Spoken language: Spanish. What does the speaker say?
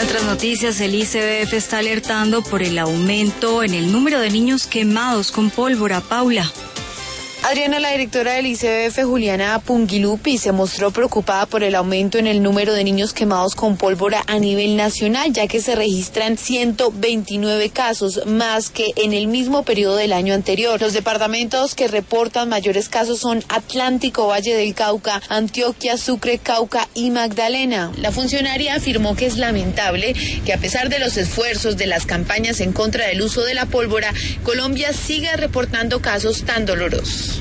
otras noticias, el ICBF está alertando por el aumento en el número de niños quemados con pólvora. Paula. Adriana, la directora del ICBF, Juliana Pungilupi, se mostró preocupada por el aumento en el número de niños quemados con pólvora a nivel nacional, ya que se registran 129 casos, más que en el mismo periodo del año anterior. Los departamentos que reportan mayores casos son Atlántico, Valle del Cauca, Antioquia, Sucre, Cauca y Magdalena. La funcionaria afirmó que es lamentable que, a pesar de los esfuerzos de las campañas en contra del uso de la pólvora, Colombia siga reportando casos tan dolorosos.